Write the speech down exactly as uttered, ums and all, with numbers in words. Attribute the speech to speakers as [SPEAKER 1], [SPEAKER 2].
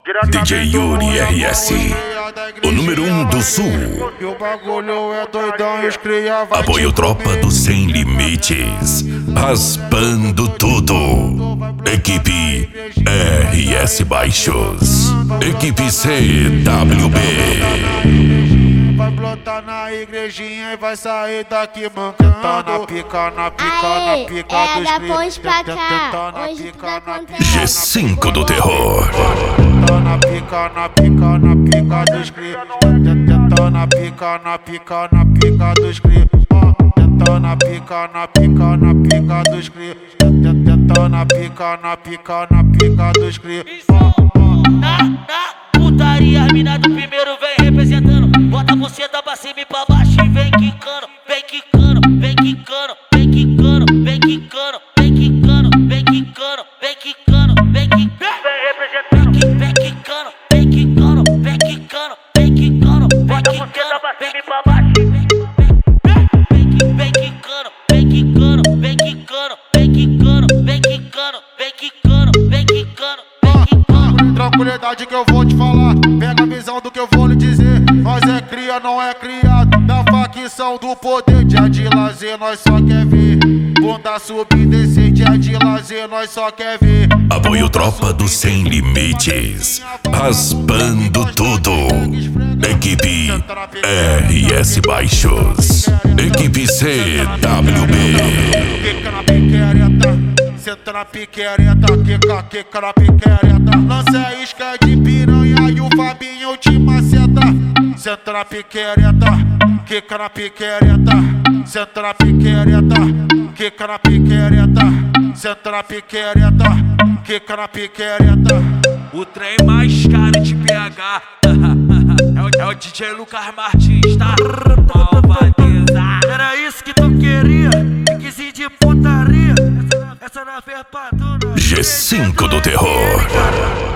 [SPEAKER 1] D J Yuri R S, o número um do sul.
[SPEAKER 2] E o bagulho é doidão e os cria vai
[SPEAKER 1] Apoio Tropa do Sem Limites, raspando tudo. Equipe R S Baixos, equipe C W B.
[SPEAKER 2] Vai brotar na igrejinha e vai sair daqui mancando. Tá na pica, na pica, na pica
[SPEAKER 3] é
[SPEAKER 2] dos
[SPEAKER 3] da
[SPEAKER 2] cria.
[SPEAKER 3] ponte pra cá,
[SPEAKER 2] Tá na
[SPEAKER 3] hoje
[SPEAKER 2] pica,
[SPEAKER 3] tá
[SPEAKER 2] na
[SPEAKER 3] acontecendo.
[SPEAKER 2] pica,
[SPEAKER 1] G cinco do terror.
[SPEAKER 2] tá na pica, na pica, na pica dos cria. Tá na pica, na pica, na pica dos cria. Tá na pica, na pica, na pica dos cria. Tá na pica, na pica, na pica dos cria.
[SPEAKER 4] Na, na putaria, as mina do primeiro vem representando. Bota a buceta pra cima e pra baixo e vem quicando. Vem quicando, vem quicando, vem quicando, vem quicando, vem quicando, vem quicando, vem quicando, vem quicando. Vem representando. Vem quicando, vem quicando, vem quicando, vem quicando, vem quicando pra cima e pra baixo. Vem quicando, vem quicando, vem quicando, vem quicando, vem quicando, vem quicando, vem quicando.
[SPEAKER 2] Tranquilidade que eu vou te falar, pega a visão do que eu vou lhe dizer. Nós é cria, não é criado, da facção do poder. Dia de lazer, nós só quer ver bunda subir, descer. Dia de lazer, nós só quer ver.
[SPEAKER 1] Apoio Tropa do Sem Limites, raspando tudo. Equipe R S Baixos, equipe C W B.
[SPEAKER 2] Quica na piquereta, senta na piquereta, quica, quica na piquereta. Lança a isca de piranha e o Fabinho te maceta. Senta na piquereta, quica na piquereta. Senta na piquereta, quica na piquereta. Senta na piquereta, quica na piquereta.
[SPEAKER 5] O trem mais caro de B H é o, é o D J Lucas Martins, tá? Malvadeza.
[SPEAKER 6] Era isso que tu queria, requisito de putaria. Essa, essa não é ferpadura.
[SPEAKER 1] G cinco do terror.